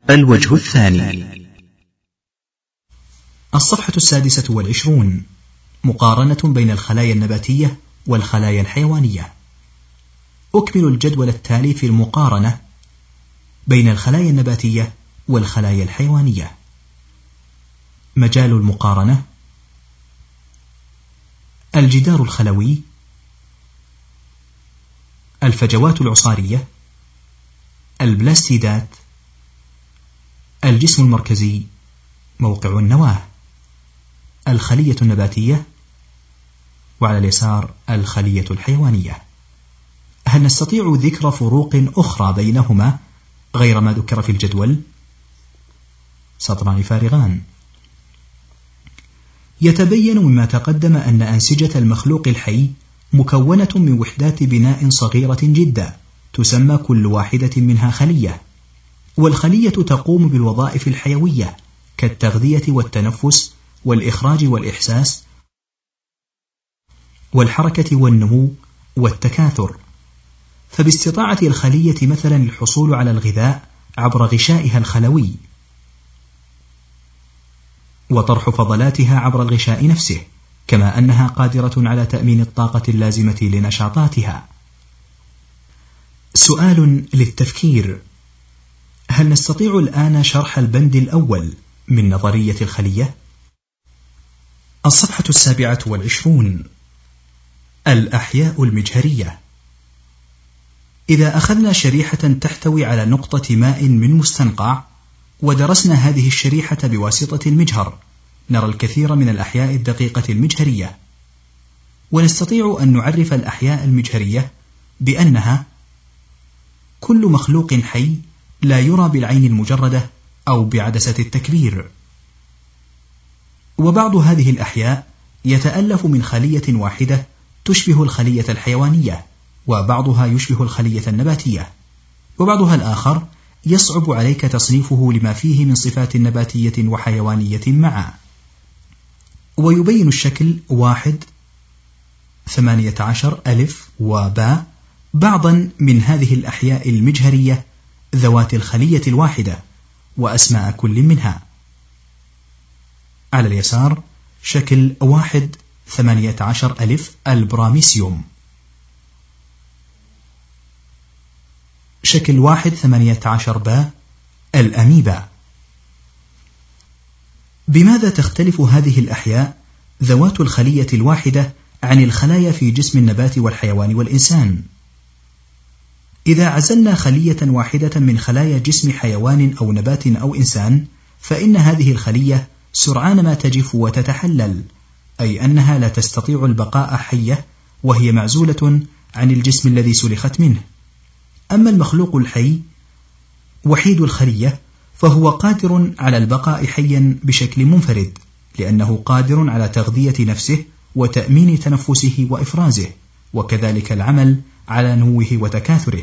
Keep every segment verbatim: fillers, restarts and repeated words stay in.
الوجه الثاني. الصفحة السادسة والعشرون: مقارنة بين الخلايا النباتية والخلايا الحيوانية. أكمل الجدول التالي في المقارنة بين الخلايا النباتية والخلايا الحيوانية. مجال المقارنة: الجدار الخلوي، الفجوات العصارية، البلاستيدات، الجسم المركزي، موقع النواة، الخلية النباتية، وعلى اليسار الخلية الحيوانية. هل نستطيع ذكر فروق أخرى بينهما غير ما ذكر في الجدول؟ سطران فارغان. يتبين مما تقدم أن أنسجة المخلوق الحي مكونة من وحدات بناء صغيرة جدا تسمى كل واحدة منها خلية، والخلية تقوم بالوظائف الحيوية كالتغذية والتنفس والإخراج والإحساس والحركة والنمو والتكاثر. فباستطاعة الخلية مثلا الحصول على الغذاء عبر غشائها الخلوي وطرح فضلاتها عبر الغشاء نفسه، كما أنها قادرة على تأمين الطاقة اللازمة لنشاطاتها. سؤال للتفكير: هل نستطيع الآن شرح البند الأول من نظرية الخلية؟ الصفحة السابعة والعشرون: الأحياء المجهرية. إذا أخذنا شريحة تحتوي على نقطة ماء من مستنقع ودرسنا هذه الشريحة بواسطة المجهر، نرى الكثير من الأحياء الدقيقة المجهرية. ونستطيع أن نعرف الأحياء المجهرية بأنها كل مخلوق حي لا يرى بالعين المجردة أو بعدسة التكبير. وبعض هذه الأحياء يتألف من خلية واحدة تشبه الخلية الحيوانية، وبعضها يشبه الخلية النباتية، وبعضها الآخر يصعب عليك تصنيفه لما فيه من صفات نباتية وحيوانية معا. ويبين الشكل واحد ثمانية عشر ألف وباء بعضا من هذه الأحياء المجهرية ذوات الخلية الواحدة وأسماء كل منها. على اليسار شكل واحد ثمانية عشر ألف البراميسيوم، شكل واحد ثمانية عشر باء الأميبا. بماذا تختلف هذه الأحياء ذوات الخلية الواحدة عن الخلايا في جسم النبات والحيوان والإنسان؟ إذا عزلنا خلية واحدة من خلايا جسم حيوان أو نبات أو إنسان، فإن هذه الخلية سرعان ما تجف وتتحلل، أي أنها لا تستطيع البقاء حية وهي معزولة عن الجسم الذي سلخت منه. أما المخلوق الحي وحيد الخلية فهو قادر على البقاء حيا بشكل منفرد، لأنه قادر على تغذية نفسه وتأمين تنفسه وإفرازه، وكذلك العمل على نموه وتكاثره.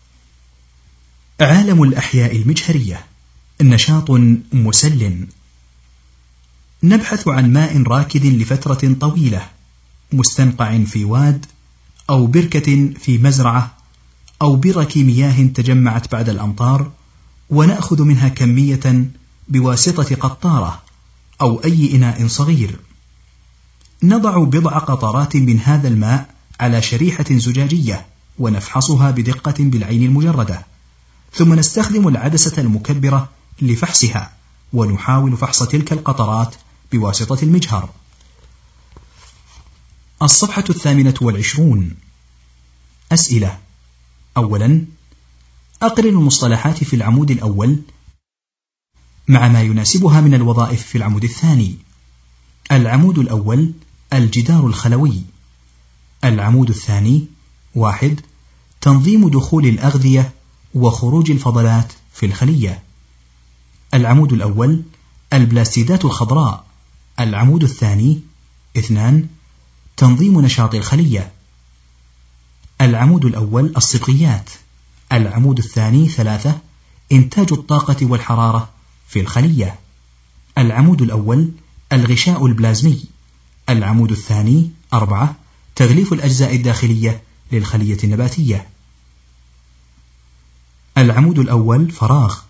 عالم الأحياء المجهرية: نشاط مسل. نبحث عن ماء راكد لفترة طويلة، مستنقع في واد أو بركة في مزرعة أو برك مياه تجمعت بعد الأمطار، ونأخذ منها كمية بواسطة قطارة أو أي إناء صغير. نضع بضع قطرات من هذا الماء على شريحة زجاجية ونفحصها بدقة بالعين المجردة، ثم نستخدم العدسة المكبرة لفحصها، ونحاول فحص تلك القطرات بواسطة المجهر. الصفحة الثامنة والعشرون: أسئلة. أولا، أقرن المصطلحات في العمود الأول مع ما يناسبها من الوظائف في العمود الثاني. العمود الأول: الجدار الخلوي. العمود الثاني: واحد، تنظيم دخول الأغذية وخروج الفضلات في الخلية. العمود الأول: البلاستيدات الخضراء. العمود الثاني: اثنان، تنظيم نشاط الخلية. العمود الأول: الصبغيات. العمود الثاني: ثلاثة، إنتاج الطاقة والحرارة في الخلية. العمود الأول: الغشاء البلازمي. العمود الثاني: أربعة، تغليف الأجزاء الداخلية للخلية النباتية. العمود الأول: فراغ.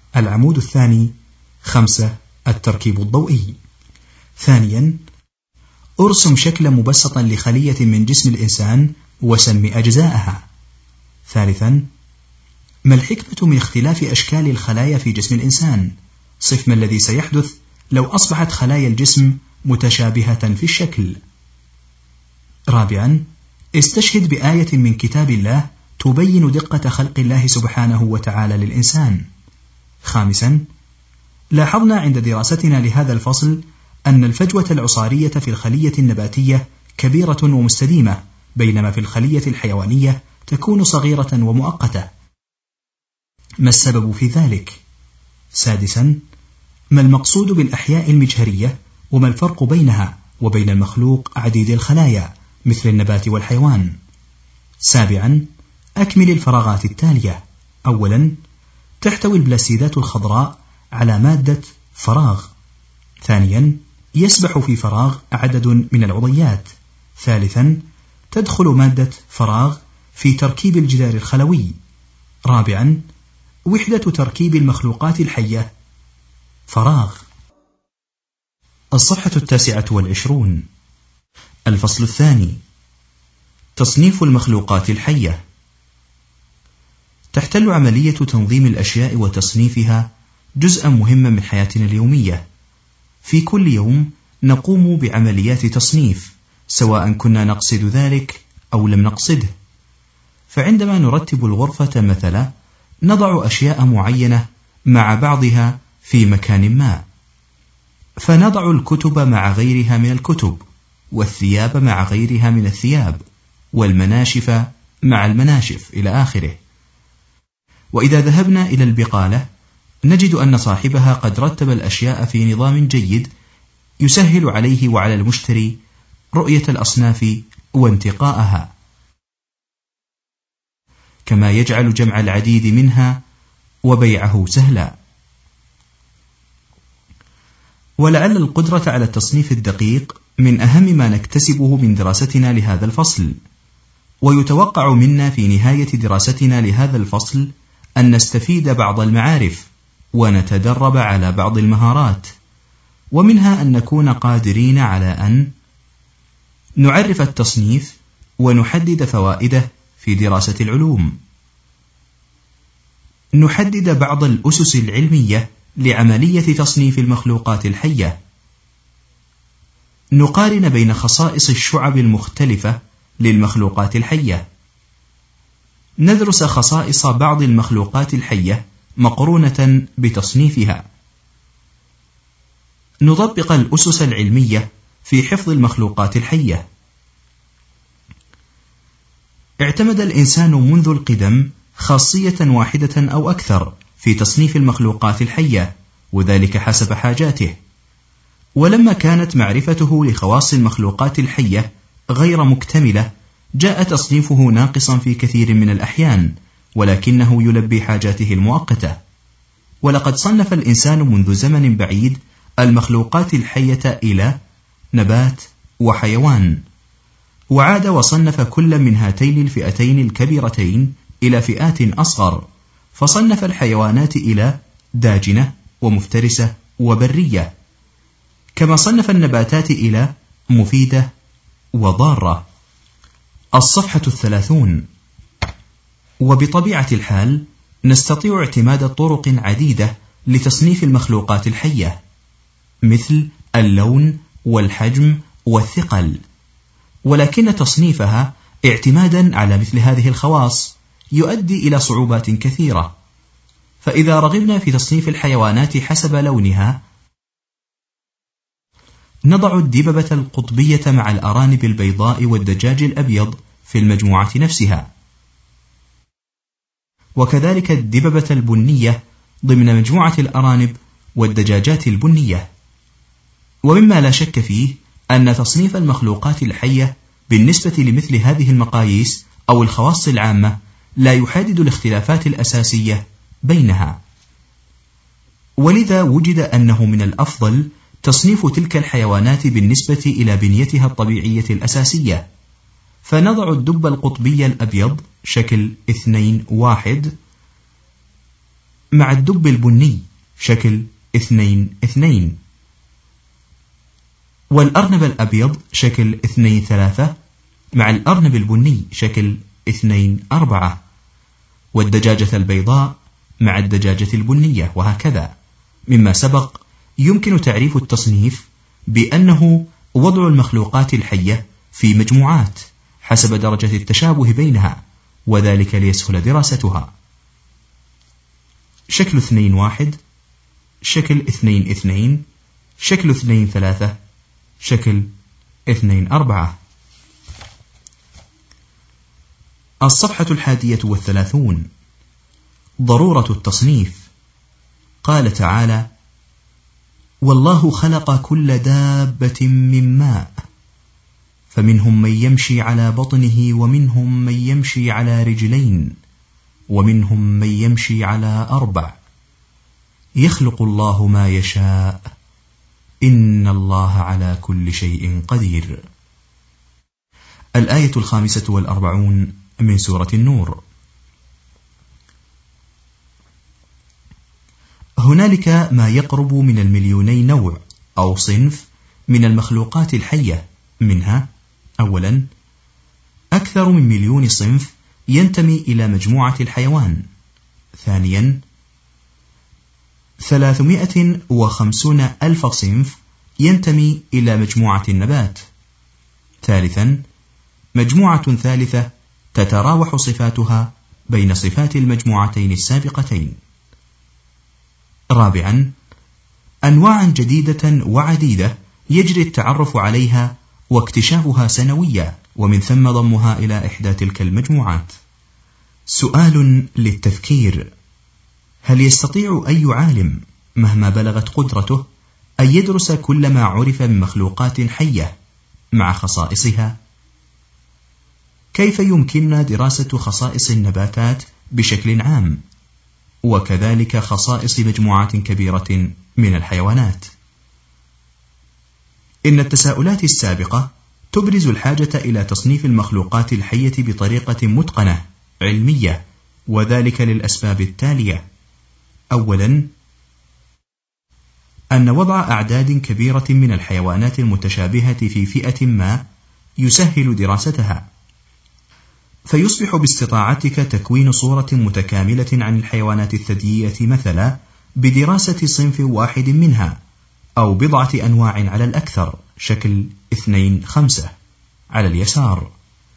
العمود الثاني. خمسة. التركيب الضوئي. ثانيا، أرسم شكلا مبسطا لخلية من جسم الإنسان وسم أجزاءها. ثالثا، ما الحكمة من اختلاف أشكال الخلايا في جسم الإنسان؟ صف ما الذي سيحدث لو أصبحت خلايا الجسم متشابهة في الشكل. رابعا، استشهد بآية من كتاب الله تبين دقة خلق الله سبحانه وتعالى للإنسان. خامسا، لاحظنا عند دراستنا لهذا الفصل أن الفجوة العصارية في الخلية النباتية كبيرة ومستديمة، بينما في الخلية الحيوانية تكون صغيرة ومؤقتة. ما السبب في ذلك؟ سادسا، ما المقصود بالأحياء المجهرية، وما الفرق بينها وبين المخلوق عديد الخلايا مثل النبات والحيوان؟ سابعا، أكمل الفراغات التالية. أولا، تحتوي البلاسيدات الخضراء على مادة فراغ. ثانيا، يسبح في فراغ عدد من العضيات. ثالثا، تدخل مادة فراغ في تركيب الجدار الخلوي. رابعا، وحدة تركيب المخلوقات الحية فراغ. الصفحة التاسعة والعشرون. الفصل الثاني. تصنيف المخلوقات الحية. تحتل عملية تنظيم الأشياء وتصنيفها جزءا مهما من حياتنا اليومية. في كل يوم نقوم بعمليات تصنيف، سواء كنا نقصد ذلك أو لم نقصده. فعندما نرتب الغرفة مثلا، نضع أشياء معينة مع بعضها في مكان ما، فنضع الكتب مع غيرها من الكتب، والثياب مع غيرها من الثياب، والمناشف مع المناشف إلى آخره. وإذا ذهبنا إلى البقالة نجد أن صاحبها قد رتب الأشياء في نظام جيد يسهل عليه وعلى المشتري رؤية الأصناف وانتقاءها، كما يجعل جمع العديد منها وبيعه سهلا. ولعل القدرة على التصنيف الدقيق من أهم ما نكتسبه من دراستنا لهذا الفصل، ويتوقع منا في نهاية دراستنا لهذا الفصل أن نستفيد بعض المعارف ونتدرب على بعض المهارات، ومنها أن نكون قادرين على أن نعرف التصنيف ونحدد فوائده في دراسة العلوم، نحدد بعض الأسس العلمية لعملية تصنيف المخلوقات الحية، نقارن بين خصائص الشعب المختلفة للمخلوقات الحية، ندرس خصائص بعض المخلوقات الحية مقرونة بتصنيفها، نطبق الأسس العلمية في حفظ المخلوقات الحية. اعتمد الإنسان منذ القدم خاصية واحدة أو أكثر في تصنيف المخلوقات الحية، وذلك حسب حاجاته. ولما كانت معرفته لخواص المخلوقات الحية غير مكتملة، جاء تصنيفه ناقصا في كثير من الأحيان، ولكنه يلبي حاجاته المؤقتة. ولقد صنف الإنسان منذ زمن بعيد المخلوقات الحية إلى نبات وحيوان، وعاد وصنف كل من هاتين الفئتين الكبيرتين إلى فئات أصغر، فصنف الحيوانات إلى داجنة ومفترسة وبرية، كما صنف النباتات إلى مفيدة وضارة. الصفحة الثلاثون. وبطبيعة الحال نستطيع اعتماد طرق عديدة لتصنيف المخلوقات الحية، مثل اللون والحجم والثقل، ولكن تصنيفها اعتمادا على مثل هذه الخواص يؤدي إلى صعوبات كثيرة. فإذا رغبنا في تصنيف الحيوانات حسب لونها، نضع الدببة القطبية مع الأرانب البيضاء والدجاج الأبيض في المجموعة نفسها، وكذلك الدببة البنية ضمن مجموعة الأرانب والدجاجات البنية. ومما لا شك فيه أن تصنيف المخلوقات الحية بالنسبة لمثل هذه المقاييس أو الخواص العامة لا يحدد الاختلافات الأساسية بينها، ولذا وجد أنه من الأفضل تصنيف تلك الحيوانات بالنسبة إلى بنيتها الطبيعية الأساسية، فنضع الدب القطبي الأبيض شكل اثنين واحد مع الدب البني شكل اثنين اثنين، والأرنب الأبيض شكل اثنين ثلاثة مع الأرنب البني شكل اثنين أربعة، والدجاجة البيضاء مع الدجاجة البنية، وهكذا. مما سبق يمكن تعريف التصنيف بأنه وضع المخلوقات الحية في مجموعات حسب درجة التشابه بينها، وذلك ليسهل دراستها. شكل اثنين واحد، شكل اثنين اثنين، شكل اثنين ثلاثة، شكل اثنين أربعة. الصفحة الحادية والثلاثون. ضرورة التصنيف. قال تعالى: والله خلق كل دابة من ماء فمنهم من يمشي على بطنه ومنهم من يمشي على رجلين ومنهم من يمشي على أربع يخلق الله ما يشاء إن الله على كل شيء قدير. الآية الخامسة والأربعون من سورة النور. هنالك ما يقرب من المليوني نوع أو صنف من المخلوقات الحية، منها: أولا، أكثر من مليون صنف ينتمي إلى مجموعة الحيوان. ثانيا، ثلاثمائة وخمسون ألف صنف ينتمي إلى مجموعة النبات. ثالثا، مجموعة ثالثة تتراوح صفاتها بين صفات المجموعتين السابقتين. رابعا، أنواع جديدة وعديدة يجري التعرف عليها واكتشافها سنويا، ومن ثم ضمها إلى إحدى تلك المجموعات. سؤال للتفكير: هل يستطيع أي عالم مهما بلغت قدرته أن يدرس كل ما عرف من مخلوقات حية مع خصائصها؟ كيف يمكننا دراسة خصائص النباتات بشكل عام، وكذلك خصائص مجموعات كبيرة من الحيوانات؟ إن التساؤلات السابقة تبرز الحاجة إلى تصنيف المخلوقات الحية بطريقة متقنة علمية، وذلك للأسباب التالية. أولا، أن وضع أعداد كبيرة من الحيوانات المتشابهة في فئة ما يسهل دراستها، فيصبح باستطاعتك تكوين صورة متكاملة عن الحيوانات الثديية مثلا بدراسة صنف واحد منها أو بضعة أنواع على الأكثر، شكل اثنين خمسة على اليسار.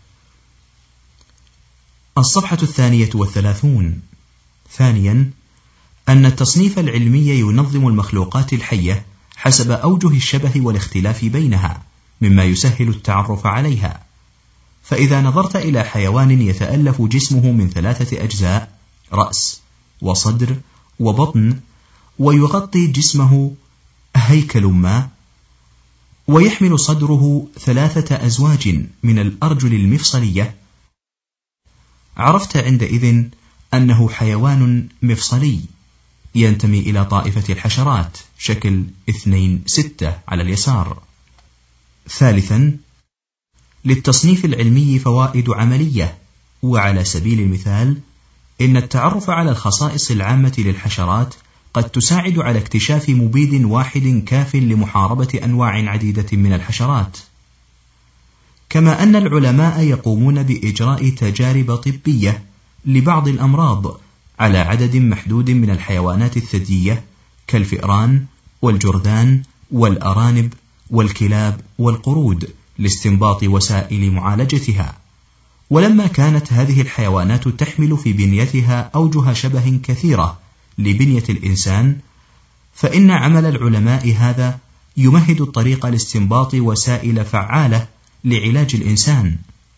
الصفحة الثانية والثلاثون. ثانيا، أن التصنيف العلمي ينظم المخلوقات الحية حسب أوجه الشبه والاختلاف بينها، مما يسهل التعرف عليها. فإذا نظرت إلى حيوان يتألف جسمه من ثلاثة أجزاء: رأس وصدر وبطن، ويغطي جسمه هيكل ما، ويحمل صدره ثلاثة أزواج من الأرجل المفصلية، عرفت عندئذ أنه حيوان مفصلي ينتمي إلى طائفة الحشرات، شكل اثنين ستة على اليسار. ثالثا، للتصنيف العلمي فوائد عملية، وعلى سبيل المثال إن التعرف على الخصائص العامة للحشرات قد تساعد على اكتشاف مبيد واحد كاف لمحاربة أنواع عديدة من الحشرات. كما أن العلماء يقومون بإجراء تجارب طبية لبعض الأمراض على عدد محدود من الحيوانات الثديية كالفئران والجرذان والأرانب والكلاب والقرود لاستنباط وسائل معالجتها. ولما كانت هذه الحيوانات تحمل في بنيتها أوجه شبه كثيرة لبنية الإنسان، فإن عمل العلماء هذا يمهد الطريق لاستنباط وسائل فعالة لعلاج الإنسان،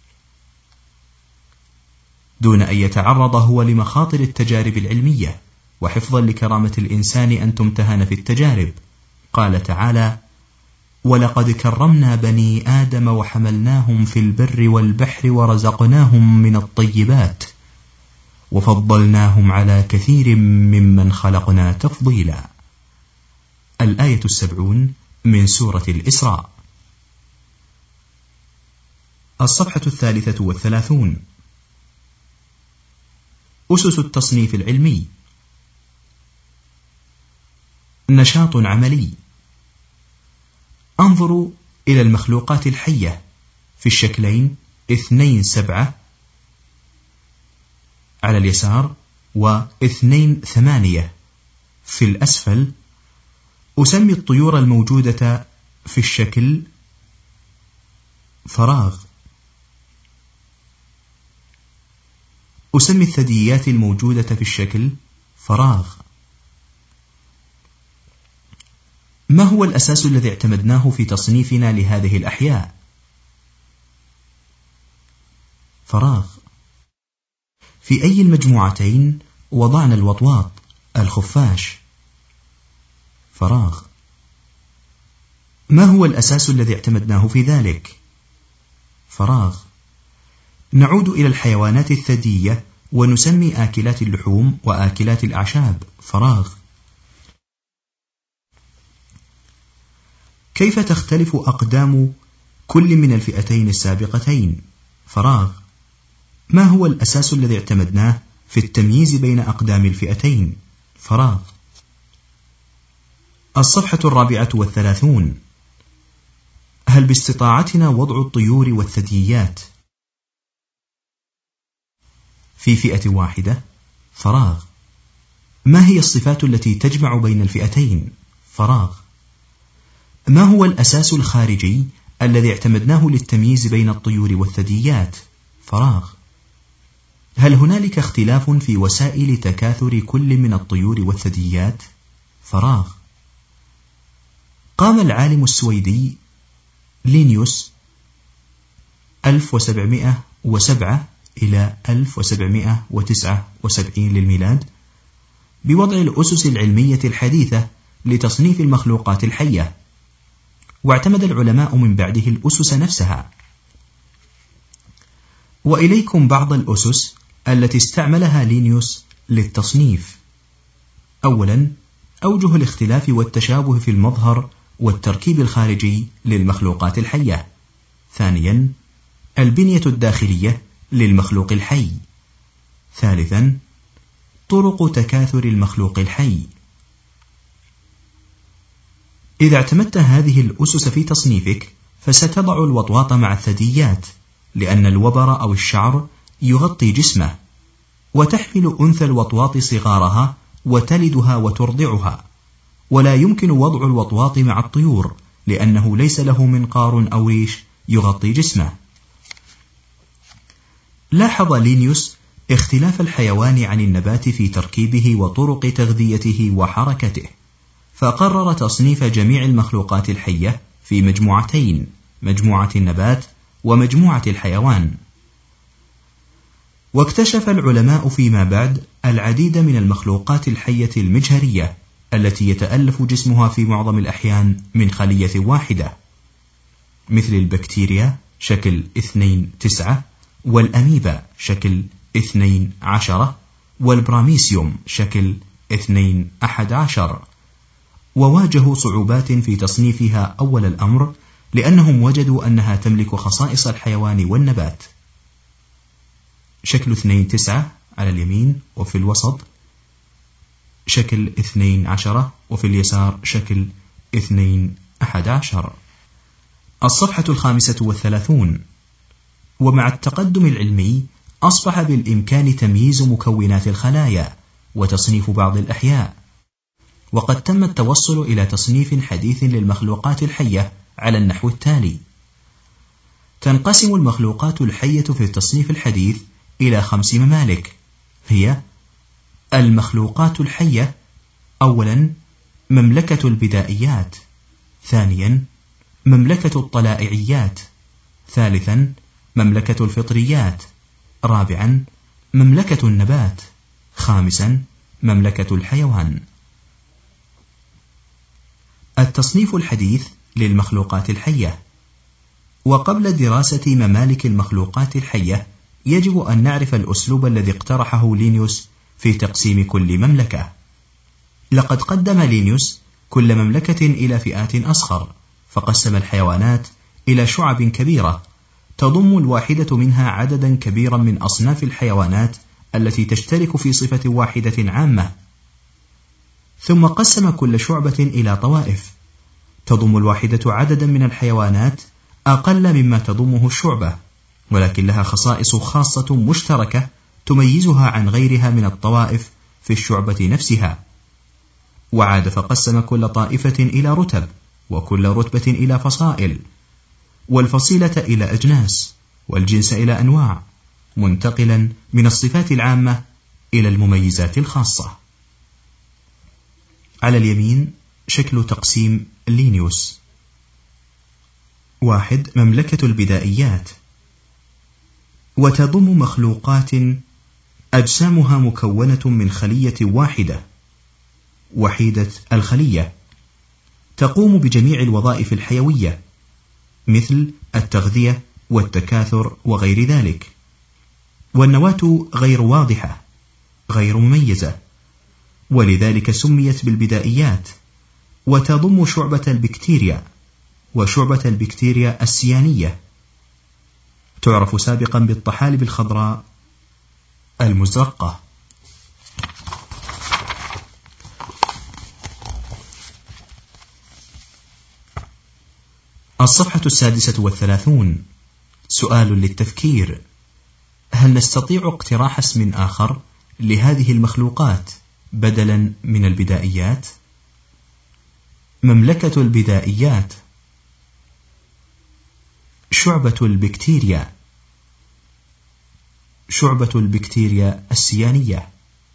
دون أن يتعرض هو لمخاطر التجارب العلمية، وحفظا لكرامة الإنسان أن تمتهن في التجارب. قال تعالى: ولقد كرمنا بني آدم وحملناهم في البر والبحر ورزقناهم من الطيبات وفضلناهم على كثير ممن خلقنا تفضيلا. الآية السبعون من سورة الإسراء. الصفحة الثالثة والثلاثون. أسس التصنيف العلمي. نشاط عملي. انظروا إلى المخلوقات الحية في الشكلين اثنين سبعة على اليسار واثنين ثمانية في الأسفل. أسمي الطيور الموجودة في الشكل فراغ. أسمي الثدييات الموجودة في الشكل فراغ. ما هو الأساس الذي اعتمدناه في تصنيفنا لهذه الأحياء؟ فراغ. في أي المجموعتين وضعنا الوطواط الخفاش؟ فراغ. ما هو الأساس الذي اعتمدناه في ذلك؟ فراغ. نعود إلى الحيوانات الثديية ونسمي آكلات اللحوم وآكلات الأعشاب فراغ. كيف تختلف أقدام كل من الفئتين السابقتين؟ فراغ. ما هو الأساس الذي اعتمدناه في التمييز بين أقدام الفئتين؟ فراغ. الصفحة الرابعة والثلاثون. هل باستطاعتنا وضع الطيور والثدييات في فئة واحدة؟ فراغ. ما هي الصفات التي تجمع بين الفئتين؟ فراغ. ما هو الأساس الخارجي الذي اعتمدناه للتمييز بين الطيور والثدييات؟ فراغ. هل هنالك اختلاف في وسائل تكاثر كل من الطيور والثدييات؟ فراغ. قام العالم السويدي لينيوس ألف وسبعمائة وسبعة إلى ألف وسبعمائة وتسعة وسبعين للميلاد بوضع الأسس العلمية الحديثة لتصنيف المخلوقات الحية، واعتمد العلماء من بعده الأسس نفسها. وإليكم بعض الأسس التي استعملها لينيوس للتصنيف. أولا، أوجه الاختلاف والتشابه في المظهر والتركيب الخارجي للمخلوقات الحية. ثانيا، البنية الداخلية للمخلوق الحي. ثالثا، طرق تكاثر المخلوق الحي. إذا اعتمدت هذه الأسس في تصنيفك فستضع الوطواط مع الثدييات، لأن الوبر أو الشعر يغطي جسمه، وتحمل أنثى الوطواط صغارها وتلدها وترضعها، ولا يمكن وضع الوطواط مع الطيور لأنه ليس له منقار أو ريش يغطي جسمه. لاحظ لينيوس اختلاف الحيوان عن النبات في تركيبه وطرق تغذيته وحركته، فقرر تصنيف جميع المخلوقات الحية في مجموعتين، مجموعة النبات ومجموعة الحيوان. واكتشف العلماء فيما بعد العديد من المخلوقات الحية المجهرية التي يتألف جسمها في معظم الأحيان من خلية واحدة، مثل البكتيريا شكل اثنين تسعة، والأميبا شكل اثنين عشرة، والبراميسيوم شكل اثنين أحد عشر. وواجهوا صعوبات في تصنيفها أول الأمر لأنهم وجدوا أنها تملك خصائص الحيوان والنبات. شكل اثنين تسعة على اليمين وفي الوسط شكل اثنين عشرة، وفي اليسار شكل اثنين أحد عشر. الصفحة الخامسة والثلاثون. ومع التقدم العلمي أصبح بالإمكان تمييز مكونات الخلايا وتصنيف بعض الأحياء، وقد تم التوصل إلى تصنيف حديث للمخلوقات الحية على النحو التالي. تنقسم المخلوقات الحية في التصنيف الحديث إلى خمس ممالك، هي: المخلوقات الحية، أولا مملكة البدائيات، ثانيا مملكة الطلائعيات، ثالثا مملكة الفطريات، رابعا مملكة النبات، خامسا مملكة الحيوان. التصنيف الحديث للمخلوقات الحية. وقبل دراسة ممالك المخلوقات الحية يجب أن نعرف الأسلوب الذي اقترحه لينيوس في تقسيم كل مملكة. لقد قدم لينيوس كل مملكة إلى فئات أصغر، فقسم الحيوانات إلى شعب كبيرة تضم الواحدة منها عددا كبيرا من أصناف الحيوانات التي تشترك في صفة واحدة عامة. ثم قسم كل شعبة إلى طوائف، تضم الواحدة عددا من الحيوانات أقل مما تضمه الشعبة، ولكن لها خصائص خاصة مشتركة تميزها عن غيرها من الطوائف في الشعبة نفسها. وعاد فقسم كل طائفة إلى رتب، وكل رتبة إلى فصائل، والفصيلة إلى أجناس، والجنس إلى أنواع، منتقلا من الصفات العامة إلى المميزات الخاصة. على اليمين شكل تقسيم لينيوس. واحد. مملكة البدائيات، وتضم مخلوقات أجسامها مكونة من خلية واحدة وحيدة الخلية، تقوم بجميع الوظائف الحيوية مثل التغذية والتكاثر وغير ذلك، والنواة غير واضحة غير مميزة، ولذلك سميت بالبدائيات. وتضم شعبة البكتيريا وشعبة البكتيريا السيانية، تعرف سابقا بالطحالب الخضراء المزرقة. الصفحة السادسة والثلاثون. سؤال للتفكير: هل نستطيع اقتراح اسم آخر لهذه المخلوقات بدلا من البدائيات؟ مملكة البدائيات، شعبة البكتيريا، شعبة البكتيريا السيانية.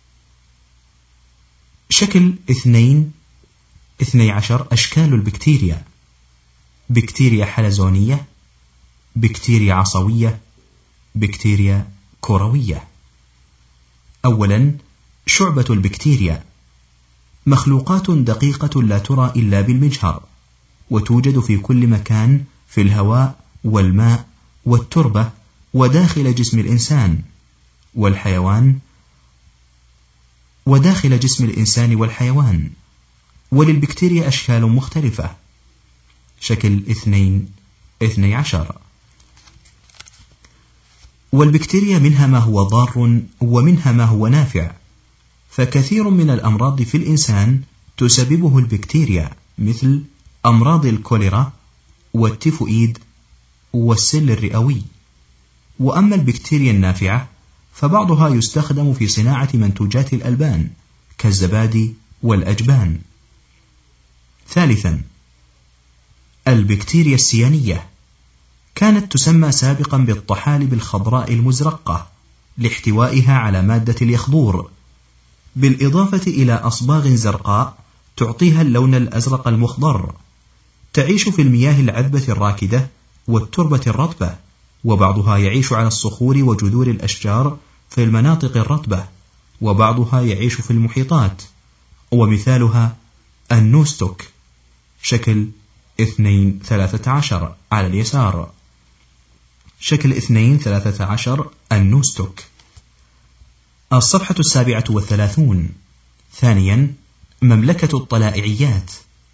شكل اثنين اثني عشر. أشكال البكتيريا: بكتيريا حلزونية، بكتيريا عصوية، بكتيريا كروية. أولا، شعبة البكتيريا، مخلوقات دقيقة لا ترى إلا بالمجهر، وتوجد في كل مكان في الهواء والماء والتربة وداخل جسم الإنسان والحيوان وداخل جسم الإنسان والحيوان. وللبكتيريا أشكال مختلفة. شكل اثنين اثني عشر. والبكتيريا منها ما هو ضار ومنها ما هو نافع، فكثير من الأمراض في الإنسان تسببه البكتيريا، مثل أمراض الكوليرا والتيفوئيد والسل الرئوي. وأما البكتيريا النافعة فبعضها يستخدم في صناعة منتوجات الألبان كالزبادي والأجبان. ثالثا، البكتيريا السيانية، كانت تسمى سابقا بالطحالب الخضراء المزرقة لاحتوائها على مادة اليخضور، بالإضافة إلى أصباغ زرقاء تعطيها اللون الأزرق المخضر. تعيش في المياه العذبة الراكدة والتربة الرطبة، وبعضها يعيش على الصخور وجذور الأشجار في المناطق الرطبة، وبعضها يعيش في المحيطات، ومثالها النوستوك. شكل اثنين ثلاثة عشر على اليسار. شكل اثنين ثلاثة عشر النوستوك. الصفحة السابعة والثلاثون. ثانيا، مملكة الطلائعيات،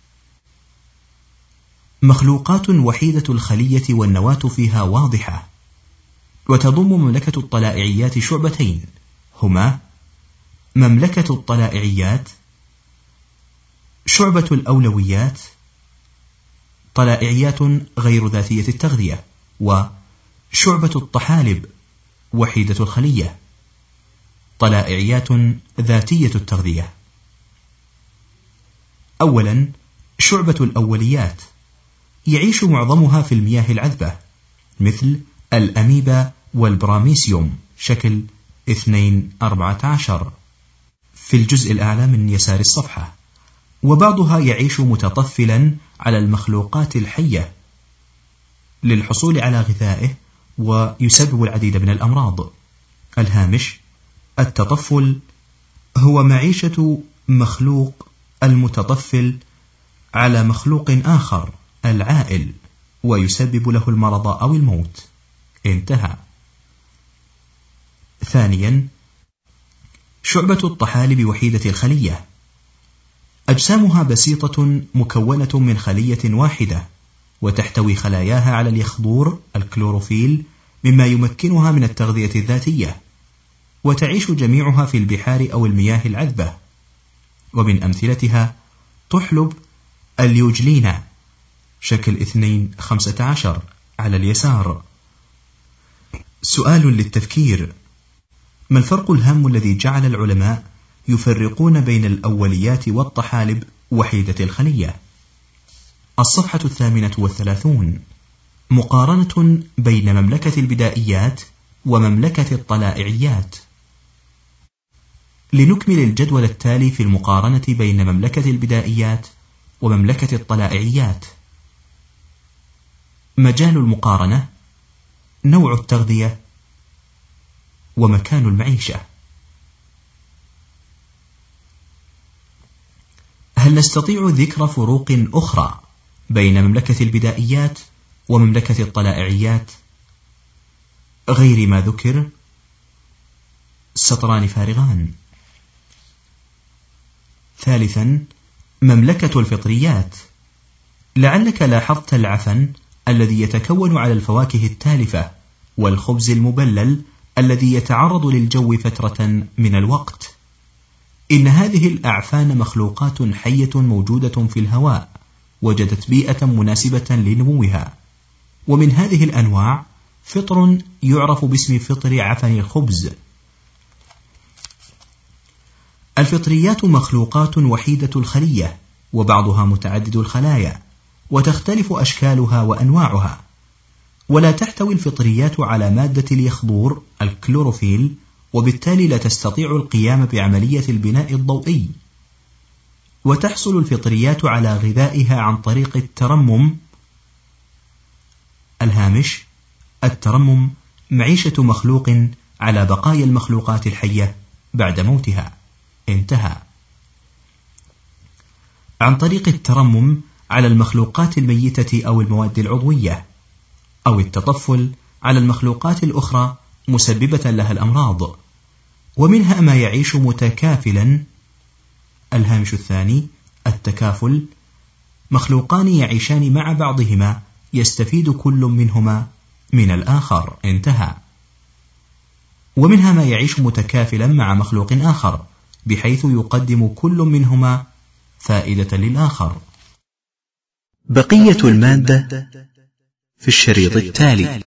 مخلوقات وحيدة الخلية والنواة فيها واضحة، وتضم مملكة الطلائعيات شعبتين، هما مملكة الطلائعيات، شعبة الأولويات، طلائعيات غير ذاتية التغذية، وشعبة الطحالب وحيدة الخلية، طلائعيات ذاتية التغذية. أولا، شعبة الأوليات، يعيش معظمها في المياه العذبة مثل الأميبا والبراميسيوم. شكل اثنين أربعة عشر في الجزء الأعلى من يسار الصفحة. وبعضها يعيش متطفلا على المخلوقات الحية للحصول على غذائه، ويسبب العديد من الأمراض. الهامش: التطفل هو معيشة مخلوق المتطفل على مخلوق آخر العائل، ويسبب له المرض أو الموت. انتهى. ثانيا، شعبة الطحالب وحيدة الخلية، أجسامها بسيطة مكونة من خلية واحدة، وتحتوي خلاياها على اليخضور الكلوروفيل مما يمكنها من التغذية الذاتية، وتعيش جميعها في البحار أو المياه العذبة. ومن أمثلتها تحلب اليوجلينا شكل اثنين خمسة عشر على اليسار. سؤال للتفكير: ما الفرق الهام الذي جعل العلماء يفرقون بين الأوليات والطحالب وحيدة الخلية؟ الصفحة الثامنة والثلاثون. مقارنة بين مملكة البدائيات ومملكة الطلائعيات. لنكمل الجدول التالي في المقارنة بين مملكة البدائيات ومملكة الطلائعيات. مجال المقارنة، نوع التغذية، ومكان المعيشة. هل نستطيع ذكر فروق أخرى بين مملكة البدائيات ومملكة الطلائعيات غير ما ذكر؟ سطران فارغان. ثالثا، مملكة الفطريات. لعلك لاحظت العفن الذي يتكون على الفواكه التالفة والخبز المبلل الذي يتعرض للجو فترة من الوقت. إن هذه الأعفان مخلوقات حية موجودة في الهواء وجدت بيئة مناسبة لنموها، ومن هذه الأنواع فطر يعرف باسم فطر عفن الخبز. الفطريات مخلوقات وحيدة الخلية وبعضها متعدد الخلايا، وتختلف أشكالها وأنواعها، ولا تحتوي الفطريات على مادة اليخضور الكلوروفيل، وبالتالي لا تستطيع القيام بعملية البناء الضوئي. وتحصل الفطريات على غذائها عن طريق الترمم. الهامش: الترمم معيشة مخلوق على بقايا المخلوقات الحية بعد موتها. انتهى. عن طريق الترمم على المخلوقات الميتة أو المواد العضوية، أو التطفل على المخلوقات الأخرى مسببة لها الأمراض، ومنها ما يعيش متكافلا. الهامش الثاني: التكافل، مخلوقان يعيشان مع بعضهما يستفيد كل منهما من الآخر. انتهى. ومنها ما يعيش متكافلا مع مخلوق آخر بحيث يقدم كل منهما فائدة للآخر. بقية المادة في الشريط التالي.